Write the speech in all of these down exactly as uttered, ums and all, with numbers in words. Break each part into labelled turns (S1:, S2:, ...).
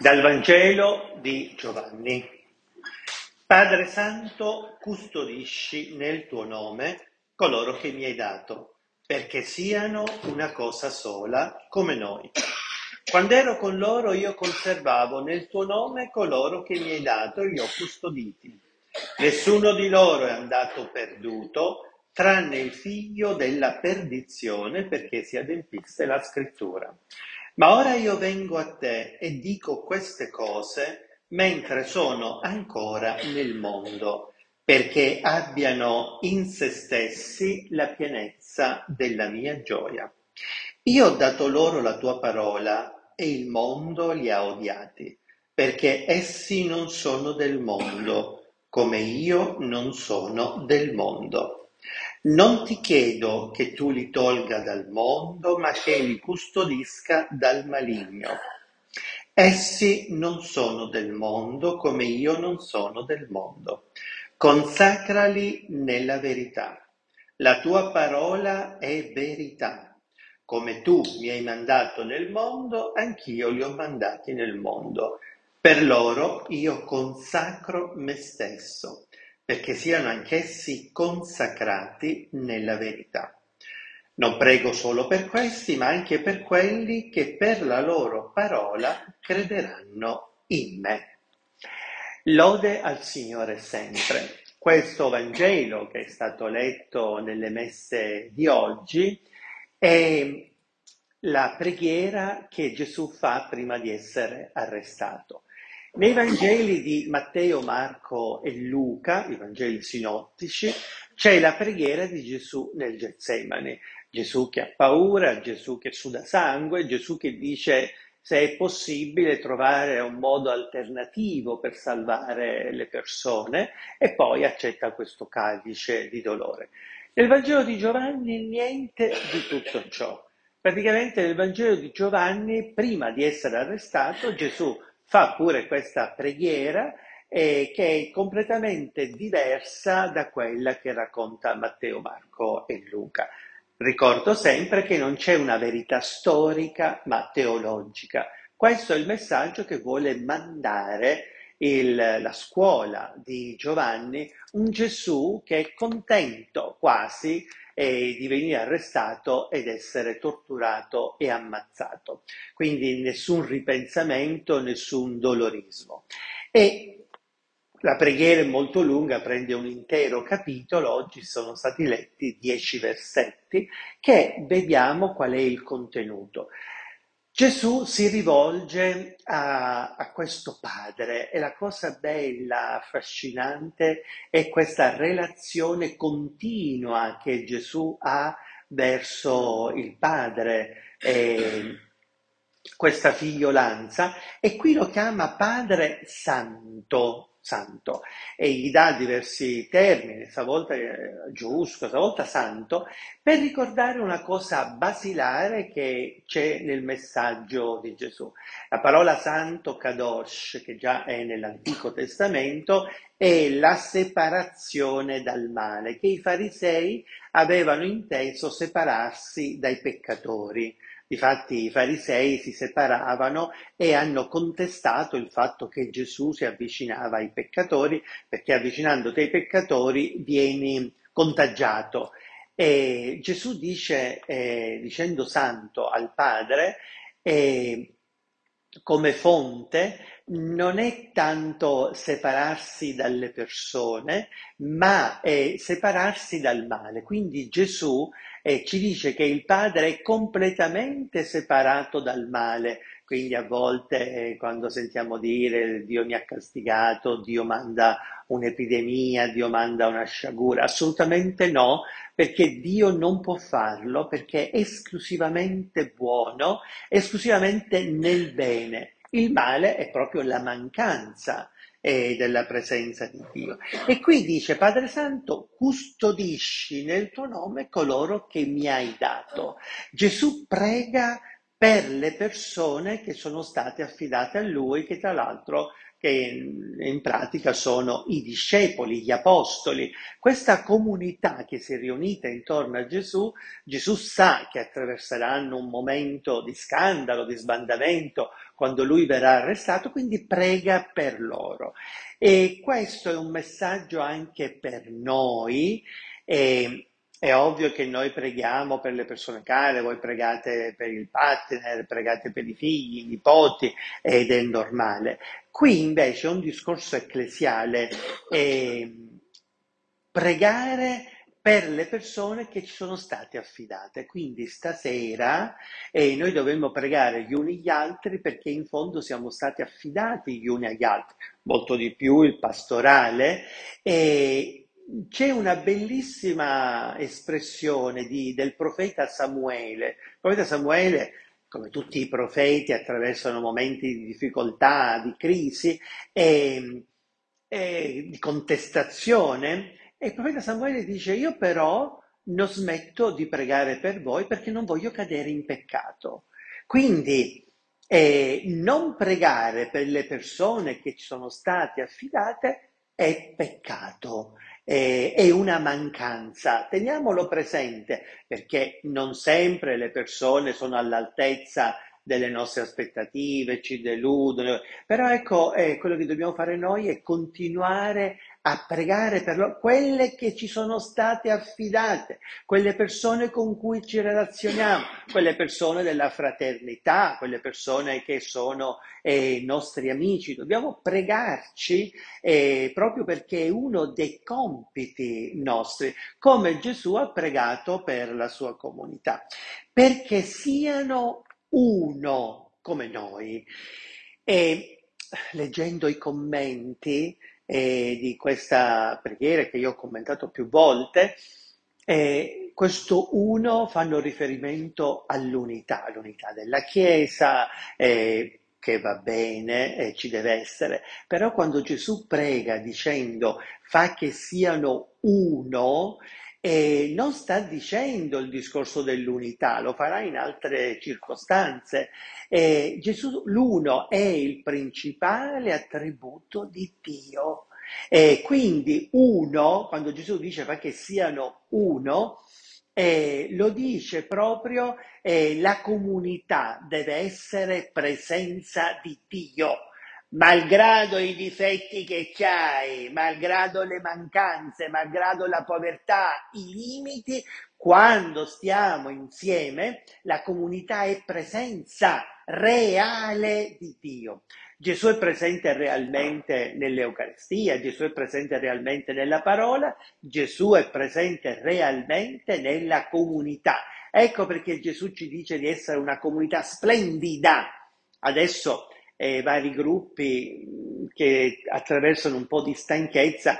S1: Dal Vangelo di Giovanni. Padre Santo, custodisci nel tuo nome coloro che mi hai dato, perché siano una cosa sola come noi. Quando ero con loro io conservavo nel tuo nome coloro che mi hai dato e li ho custoditi. Nessuno di loro è andato perduto, tranne il figlio della perdizione, perché si adempisse la scrittura. Ma ora io vengo a te e dico queste cose mentre sono ancora nel mondo, perché abbiano in se stessi la pienezza della mia gioia. Io ho dato loro la tua parola e il mondo li ha odiati, perché essi non sono del mondo, come io non sono del mondo. Non ti chiedo che tu li tolga dal mondo, ma che li custodisca dal maligno. Essi non sono del mondo, come io non sono del mondo. Consacrali nella verità. La tua parola è verità. Come tu mi hai mandato nel mondo, anch'io li ho mandati nel mondo. Per loro io consacro me stesso, perché siano anch'essi consacrati nella verità. Non prego solo per questi, ma anche per quelli che per la loro parola crederanno in me. Lode al Signore sempre. Questo Vangelo che è stato letto nelle messe di oggi è la preghiera che Gesù fa prima di essere arrestato. Nei Vangeli di Matteo, Marco e Luca, i Vangeli sinottici, c'è la preghiera di Gesù nel Getsemani. Gesù che ha paura, Gesù che suda sangue, Gesù che dice se è possibile trovare un modo alternativo per salvare le persone e poi accetta questo calice di dolore. Nel Vangelo di Giovanni niente di tutto ciò. Praticamente nel Vangelo di Giovanni, prima di essere arrestato, Gesù fa pure questa preghiera eh, che è completamente diversa da quella che racconta Matteo, Marco e Luca. Ricordo sempre che non c'è una verità storica ma teologica. Questo è il messaggio che vuole mandare il, la scuola di Giovanni, un Gesù che è contento quasi eh, di venire arrestato ed essere torturato e ammazzato. Quindi nessun ripensamento, nessun dolorismo. E la preghiera è molto lunga, prende un intero capitolo, oggi sono stati letti dieci versetti, che vediamo qual è il contenuto. Gesù si rivolge a, a questo padre e la cosa bella, affascinante è questa relazione continua che Gesù ha verso il padre, eh, questa figliolanza, e qui lo chiama Padre Santo. Santo e gli dà diversi termini, stavolta giusto, stavolta santo, per ricordare una cosa basilare che c'è nel messaggio di Gesù. La parola santo, kadosh, che già è nell'Antico Testamento, è la separazione dal male, che i farisei avevano inteso separarsi dai peccatori. Difatti i farisei si separavano e hanno contestato il fatto che Gesù si avvicinava ai peccatori, perché avvicinandoti ai peccatori vieni contagiato. E Gesù dice, eh, dicendo santo al Padre, eh, come fonte, non è tanto separarsi dalle persone, ma è separarsi dal male. Quindi Gesù eh, ci dice che il Padre è completamente separato dal male. Quindi a volte eh, quando sentiamo dire Dio mi ha castigato, Dio manda un'epidemia, Dio manda una sciagura, assolutamente no, perché Dio non può farlo, perché è esclusivamente buono, esclusivamente nel bene. Il male è proprio la mancanza eh, della presenza di Dio. E qui dice, Padre Santo, custodisci nel tuo nome coloro che mi hai dato. Gesù prega per le persone che sono state affidate a lui, che tra l'altro che in, in pratica sono i discepoli, gli apostoli. Questa comunità che si è riunita intorno a Gesù, Gesù sa che attraverseranno un momento di scandalo, di sbandamento, quando lui verrà arrestato, quindi prega per loro. E questo è un messaggio anche per noi. E, è ovvio che noi preghiamo per le persone care, voi pregate per il partner, pregate per i figli, i nipoti, ed è normale. Qui invece è un discorso ecclesiale, eh, pregare per le persone che ci sono state affidate. Quindi stasera eh, noi dovremmo pregare gli uni gli altri, perché in fondo siamo stati affidati gli uni agli altri, molto di più il pastorale. E c'è una bellissima espressione di- del profeta Samuele. Il profeta Samuele, come tutti i profeti, attraversano momenti di difficoltà, di crisi e, e di contestazione. E il profeta Samuele dice: io però non smetto di pregare per voi perché non voglio cadere in peccato. Quindi eh, non pregare per le persone che ci sono state affidate è peccato, eh, è una mancanza. Teniamolo presente, perché non sempre le persone sono all'altezza delle nostre aspettative, ci deludono, però ecco, eh, quello che dobbiamo fare noi è continuare a pregare per loro, quelle che ci sono state affidate, quelle persone con cui ci relazioniamo, quelle persone della fraternità, quelle persone che sono eh, nostri amici. Dobbiamo pregarci eh, proprio perché è uno dei compiti nostri, come Gesù ha pregato per la sua comunità, perché siano uno come noi. E leggendo i commenti eh, di questa preghiera, che io ho commentato più volte, eh, questo uno fanno riferimento all'unità, all'unità della Chiesa, eh, che va bene, eh, ci deve essere, però quando Gesù prega dicendo fa che siano uno, e non sta dicendo il discorso dell'unità, lo farà in altre circostanze. Eh, Gesù, l'uno è il principale attributo di Dio. E quindi uno, quando Gesù dice fa che siano uno, eh, lo dice proprio, eh, la comunità deve essere presenza di Dio. Malgrado i difetti che c'hai, malgrado le mancanze, malgrado la povertà, i limiti, quando stiamo insieme, la comunità è presenza reale di Dio. Gesù è presente realmente nell'Eucaristia, Gesù è presente realmente nella parola, Gesù è presente realmente nella comunità. Ecco perché Gesù ci dice di essere una comunità splendida. Adesso eh, vari gruppi che attraversano un po' di stanchezza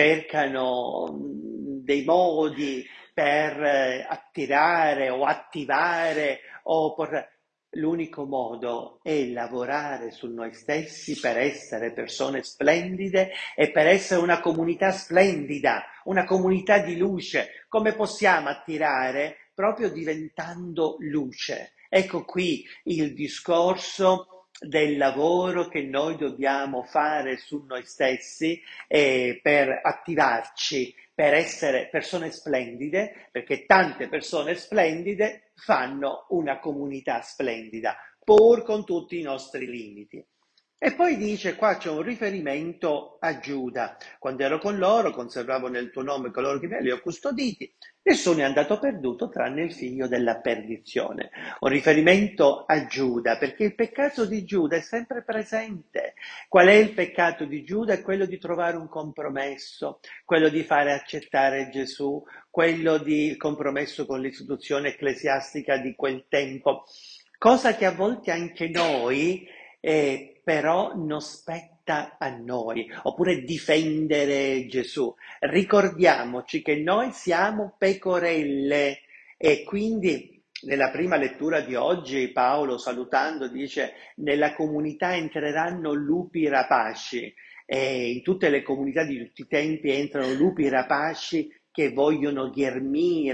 S1: cercano dei modi per eh, attirare o attivare o portare. L'unico modo è lavorare su noi stessi per essere persone splendide e per essere una comunità splendida, una comunità di luce. Come possiamo attirare? Proprio diventando luce. Ecco qui il discorso del lavoro che noi dobbiamo fare su noi stessi eh, per attivarci, per essere persone splendide, perché tante persone splendide fanno una comunità splendida, pur con tutti i nostri limiti. E poi dice, qua c'è un riferimento a Giuda: quando ero con loro, conservavo nel tuo nome coloro che me li ho custoditi, nessuno è andato perduto tranne il figlio della perdizione. Un riferimento a Giuda, perché il peccato di Giuda è sempre presente. Qual è il peccato di Giuda? È quello di trovare un compromesso, quello di fare accettare Gesù, quello di compromesso con l'istituzione ecclesiastica di quel tempo, cosa che a volte anche noi eh, però non spetta a noi, oppure difendere Gesù. Ricordiamoci che noi siamo pecorelle e quindi nella prima lettura di oggi Paolo, salutando, dice: nella comunità entreranno lupi rapaci. E in tutte le comunità di tutti i tempi entrano lupi rapaci che vogliono ghermire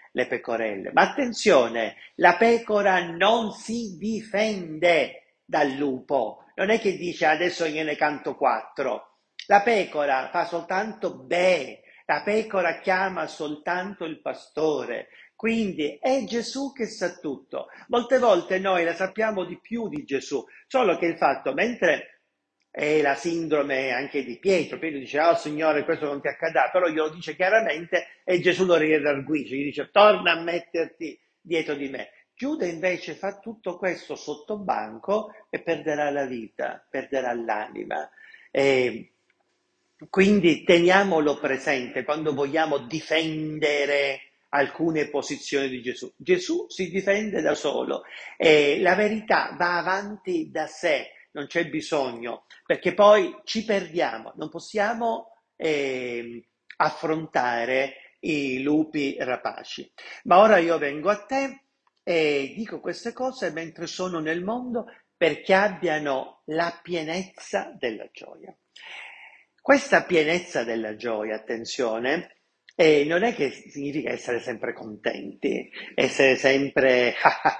S1: le pecorelle. Ma attenzione, la pecora non si difende dal lupo, non è che dice adesso gliene canto quattro. La pecora fa soltanto bè, la pecora chiama soltanto il pastore. Quindi è Gesù che sa tutto. Molte volte noi la sappiamo di più di Gesù, solo che il fatto, mentre è la sindrome anche di Pietro, Pietro dice, oh Signore, questo non ti accadrà, però glielo dice chiaramente e Gesù lo redarguisce, gli dice, torna a metterti dietro di me. Giuda invece fa tutto questo sotto banco e perderà la vita, perderà l'anima. E quindi teniamolo presente quando vogliamo difendere alcune posizioni di Gesù. Gesù si difende da solo e la verità va avanti da sé, non c'è bisogno, perché poi ci perdiamo, non possiamo eh, affrontare i lupi rapaci. Ma ora io vengo a te e dico queste cose mentre sono nel mondo perché abbiano la pienezza della gioia. Questa pienezza della gioia, attenzione, eh, non è che significa essere sempre contenti, essere sempre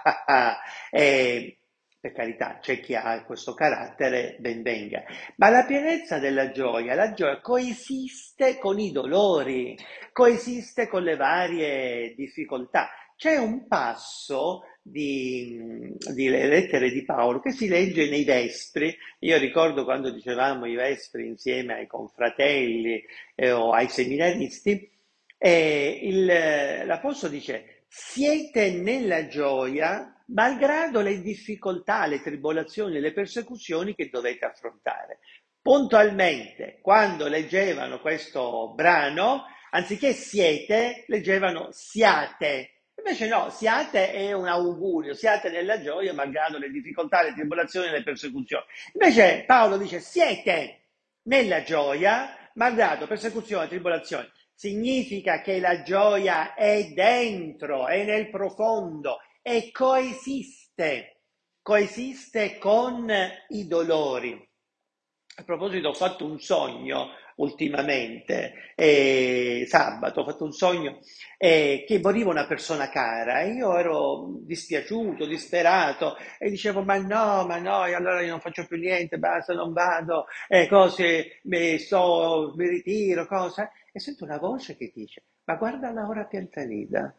S1: eh, per carità, c'è chi ha questo carattere, ben venga, ma la pienezza della gioia, la gioia coesiste con i dolori, coesiste con le varie difficoltà. C'è un passo di, di lettere di Paolo che si legge nei Vespri. Io ricordo quando dicevamo i Vespri insieme ai confratelli eh, o ai seminaristi, e il, l'Apostolo dice, siete nella gioia malgrado le difficoltà, le tribolazioni, le persecuzioni che dovete affrontare. Puntualmente, quando leggevano questo brano, anziché siete, leggevano siate. Invece no, siate è un augurio, siate nella gioia malgrado le difficoltà, le tribolazioni e le persecuzioni. Invece Paolo dice siete nella gioia malgrado persecuzioni e tribolazioni. Significa che la gioia è dentro, è nel profondo e coesiste, coesiste con i dolori. A proposito, ho fatto un sogno ultimamente, eh, sabato ho fatto un sogno eh, che moriva una persona cara e io ero dispiaciuto, disperato e dicevo ma no, ma no, e allora io non faccio più niente, basta, non vado, eh, cose, mi, sto, mi ritiro, cosa. E sento una voce che dice, ma guarda Laura Piantanida,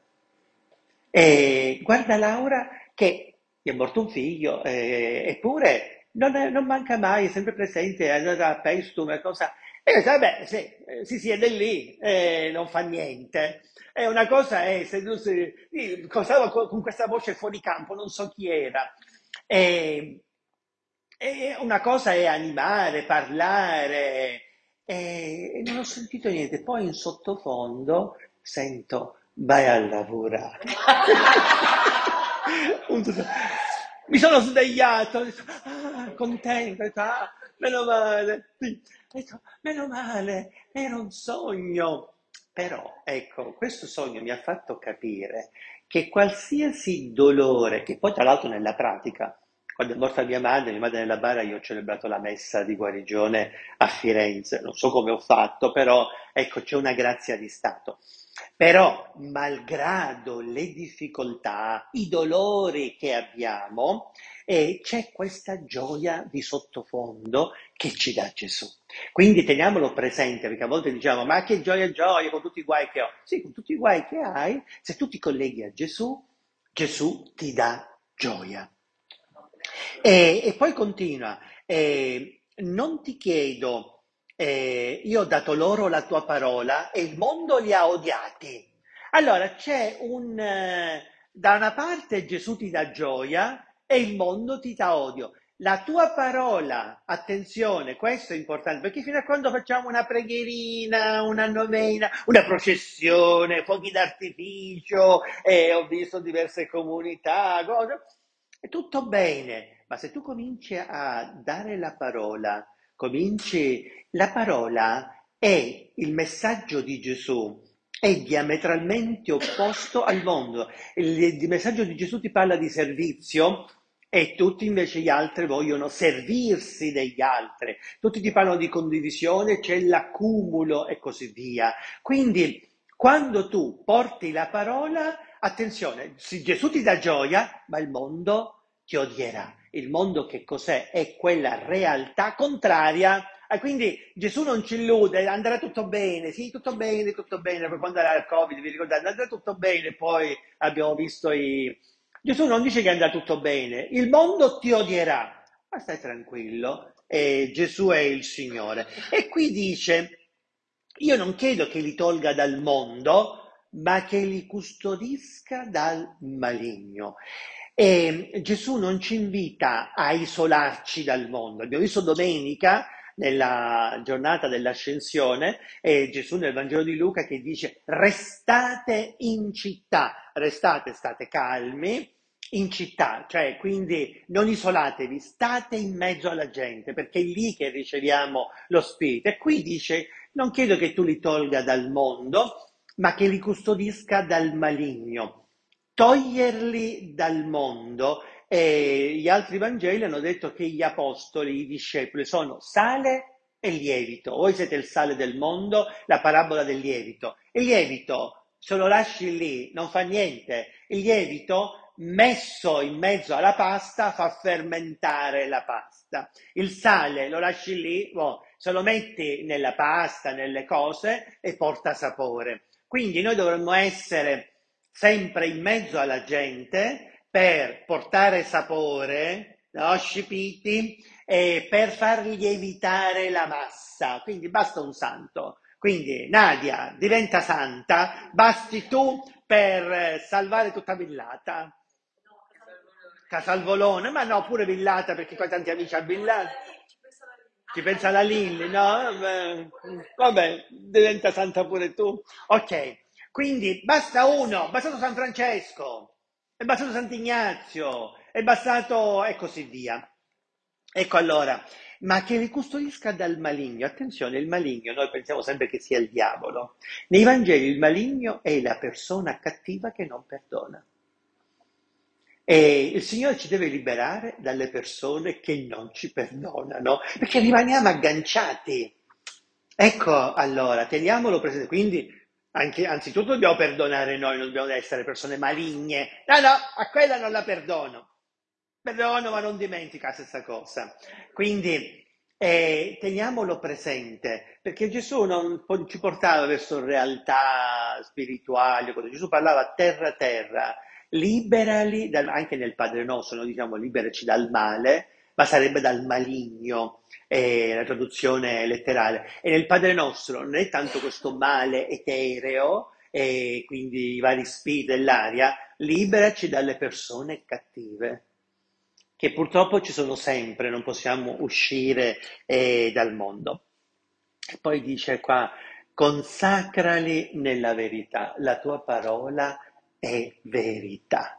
S1: e guarda Laura che gli è morto un figlio, eh, eppure non, è- non manca mai, è sempre presente, è andata a Paestum e cosa. E io dico, vabbè, sì, eh, si siede lì, eh, non fa niente. E una cosa è, se tu si, io stavo con, con questa voce fuori campo, non so chi era. E, e una cosa è animare, parlare, e, e non ho sentito niente. Poi in sottofondo sento, vai a lavorare. Punto. Mi sono svegliato, ho detto, ah, contento, ho detto, ah, meno male, sì. Ho detto, meno male, era un sogno. Però, ecco, questo sogno mi ha fatto capire che qualsiasi dolore, che poi tra l'altro nella pratica, quando è morta mia madre, mia madre nella bara, io ho celebrato la messa di guarigione a Firenze, non so come ho fatto, però ecco, c'è una grazia di Stato. Però, malgrado le difficoltà, i dolori che abbiamo, eh, c'è questa gioia di sottofondo che ci dà Gesù. Quindi teniamolo presente, perché a volte diciamo, ma che gioia gioia con tutti i guai che ho. Sì, con tutti i guai che hai, se tu ti colleghi a Gesù, Gesù ti dà gioia. E, e poi continua, eh, non ti chiedo, eh, io ho dato loro la tua parola e il mondo li ha odiati. Allora c'è un, eh, da una parte Gesù ti dà gioia e il mondo ti dà odio. La tua parola, attenzione, questo è importante, perché fino a quando facciamo una preghierina, una novena, una processione, fuochi d'artificio, eh, ho visto diverse comunità, cose, è tutto bene, ma se tu cominci a dare la parola, cominci, la parola è il messaggio di Gesù, è diametralmente opposto al mondo. Il, il messaggio di Gesù ti parla di servizio e tutti invece gli altri vogliono servirsi degli altri. Tutti ti parlano di condivisione, c'è l'accumulo e così via. Quindi Quando tu porti la parola, attenzione, se Gesù ti dà gioia, ma il mondo ti odierà. Il mondo che cos'è? È quella realtà contraria. E quindi Gesù non ci illude, andrà tutto bene, sì, tutto bene, tutto bene. Poi quando era il Covid, vi ricordate, andrà tutto bene, poi abbiamo visto i... Gesù non dice che andrà tutto bene, il mondo ti odierà, ma stai tranquillo, eh, Gesù è il Signore. E qui dice, io non chiedo che li tolga dal mondo, ma che li custodisca dal maligno. E Gesù non ci invita a isolarci dal mondo. Abbiamo visto domenica, nella giornata dell'ascensione, e Gesù nel Vangelo di Luca che dice restate in città, restate, state calmi, in città, cioè quindi non isolatevi, state in mezzo alla gente, perché è lì che riceviamo lo Spirito. E qui dice, non chiedo che tu li tolga dal mondo, ma che li custodisca dal maligno. Toglierli dal mondo, e gli altri Vangeli hanno detto che gli apostoli, i discepoli, sono sale e lievito. Voi siete il sale del mondo, la parabola del lievito. Il lievito, se lo lasci lì, non fa niente. Il lievito messo in mezzo alla pasta fa fermentare la pasta. Il sale lo lasci lì, oh, se lo metti nella pasta, nelle cose, e porta sapore. Quindi noi dovremmo essere sempre in mezzo alla gente per portare sapore, no, scipiti, e per far lievitare la massa. Quindi basta un santo. Quindi Nadia diventa santa, basti tu per salvare tutta Villata. Casalvolone, ma no, pure Villata, perché poi tanti amici a Villata. Ci pensa la Lilli, no? Beh, vabbè, diventa santa pure tu. Ok, quindi basta uno, è bastato San Francesco, è bastato Sant'Ignazio, è bastato e così via. Ecco allora, ma che li custodisca dal maligno. Attenzione, il maligno, noi pensiamo sempre che sia il diavolo. Nei Vangeli il maligno è la persona cattiva che non perdona. E il Signore ci deve liberare dalle persone che non ci perdonano, perché rimaniamo agganciati. Ecco, allora, teniamolo presente. Quindi, anche, anzitutto dobbiamo perdonare noi, non dobbiamo essere persone maligne. No, no, a quella non la perdono. Perdono, ma non dimentica la stessa cosa. Quindi, eh, teniamolo presente, perché Gesù non po- ci portava verso realtà spirituali, cose. Gesù parlava terra terra, liberali, dal- anche nel Padre Nostro, noi diciamo liberaci dal male, ma sarebbe dal maligno, eh, la traduzione letterale. E nel Padre Nostro non è tanto questo male etereo, e quindi i vari spiriti dell'aria, liberaci dalle persone cattive, che purtroppo ci sono sempre, non possiamo uscire eh, dal mondo. E poi dice qua, consacrali nella verità, la tua parola è verità.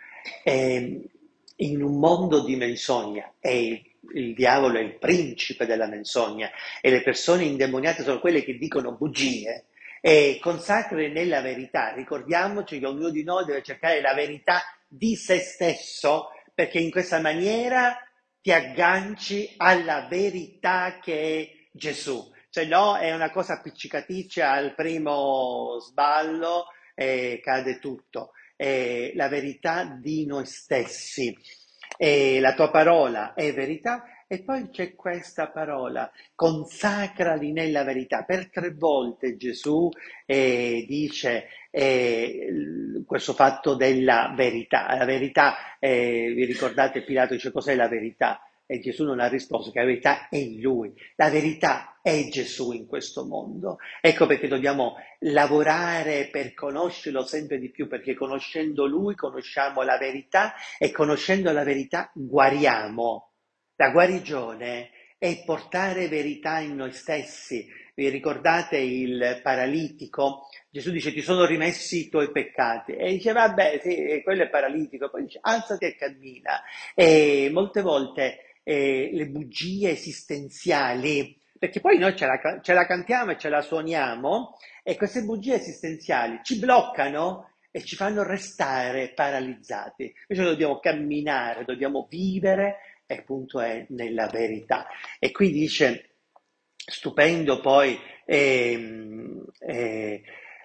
S1: E in un mondo di menzogna, e il, il diavolo è il principe della menzogna, e le persone indemoniate sono quelle che dicono bugie, e consacrali nella verità. Ricordiamoci che ognuno di noi deve cercare la verità di se stesso, perché in questa maniera ti agganci alla verità che è Gesù. Se no è una cosa appiccicaticcia, al primo sballo e cade tutto. È la verità di noi stessi. E la tua parola è verità. E poi c'è questa parola, consacrali nella verità. Per tre volte Gesù eh, dice eh, questo fatto della verità. La verità, eh, vi ricordate, Pilato dice cos'è la verità? E Gesù non ha risposto che la verità è in lui. La verità è Gesù in questo mondo. Ecco perché dobbiamo lavorare per conoscerlo sempre di più, perché conoscendo lui conosciamo la verità, e conoscendo la verità guariamo. La guarigione è portare verità in noi stessi. Vi ricordate il paralitico? Gesù dice ti sono rimessi i tuoi peccati, e dice vabbè sì, quello è paralitico, poi dice alzati e cammina. E molte volte eh, le bugie esistenziali, perché poi noi ce la, ce la cantiamo e ce la suoniamo, e queste bugie esistenziali ci bloccano e ci fanno restare paralizzati. Invece noi dobbiamo camminare, dobbiamo vivere, e appunto è nella verità. E qui dice, stupendo poi, ehm, eh,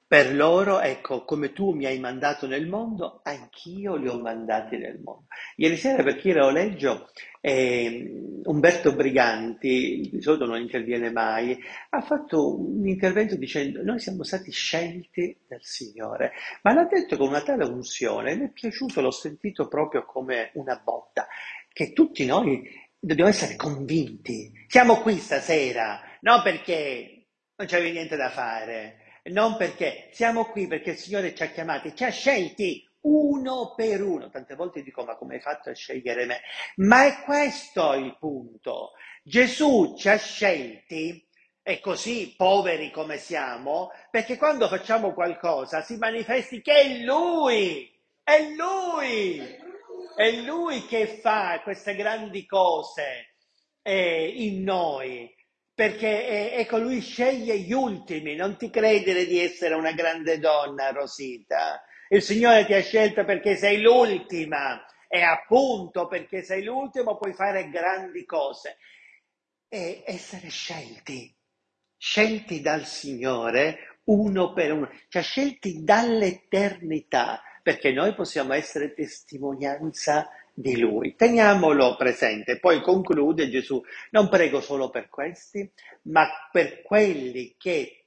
S1: Per loro, ecco, come tu mi hai mandato nel mondo, anch'io li ho mandati nel mondo. Ieri sera, per chi lo leggo, eh, Umberto Briganti, di solito non interviene mai, ha fatto un intervento dicendo: noi siamo stati scelti dal Signore, ma l'ha detto con una tale unzione, mi è piaciuto, l'ho sentito proprio come una botta, che tutti noi dobbiamo essere convinti. Siamo qui stasera, non perché non c'è niente da fare, non perché siamo qui perché il Signore ci ha chiamati, ci ha scelti uno per uno. Tante volte dico: ma come hai fatto a scegliere me? Ma è questo il punto. Gesù ci ha scelti, e così poveri come siamo, perché quando facciamo qualcosa si manifesti che è Lui, è Lui, è Lui che fa queste grandi cose eh, in noi, perché eh, ecco, Lui sceglie gli ultimi. Non ti credere di essere una grande donna, Rosita. Il Signore ti ha scelto perché sei l'ultima, e appunto perché sei l'ultimo puoi fare grandi cose. E essere scelti, scelti dal Signore uno per uno, cioè scelti dall'eternità, perché noi possiamo essere testimonianza di Lui. Teniamolo presente. Poi conclude Gesù: non prego solo per questi, ma per quelli che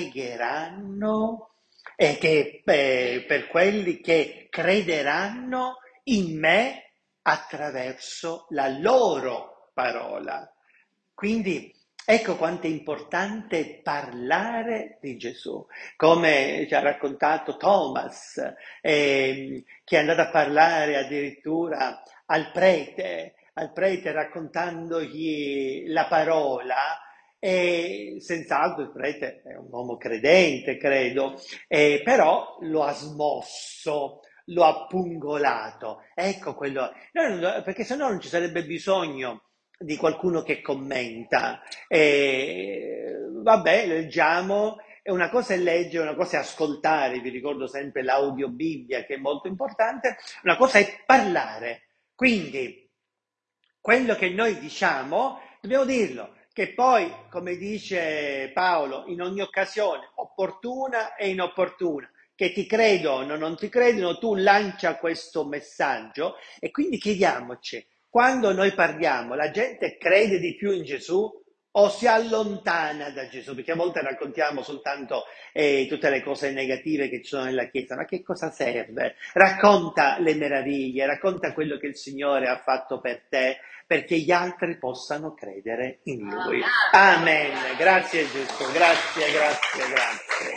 S1: pregheranno e che eh, per quelli che crederanno in me attraverso la loro parola. Quindi ecco quanto è importante parlare di Gesù, come ci ha raccontato Thomas, ehm, che è andato a parlare addirittura al prete, al prete raccontandogli la parola. E senz'altro il prete è un uomo credente, credo, eh, però lo ha smosso, lo ha pungolato. Ecco quello, no, perché sennò non ci sarebbe bisogno di qualcuno che commenta. E, vabbè, leggiamo. E una cosa è leggere, una cosa è ascoltare, vi ricordo sempre l'audio Bibbia che è molto importante, una cosa è parlare. Quindi, quello che noi diciamo, dobbiamo dirlo, che poi, come dice Paolo, in ogni occasione, opportuna e inopportuna, che ti credono o non ti credono, tu lancia questo messaggio e quindi chiediamoci, quando noi parliamo, la gente crede di più in Gesù o si allontana da Gesù? Perché a volte raccontiamo soltanto eh, tutte le cose negative che ci sono nella Chiesa, ma che cosa serve? Racconta le meraviglie, racconta quello che il Signore ha fatto per te, perché gli altri possano credere in Lui. Amen. Grazie Gesù, grazie, grazie, grazie.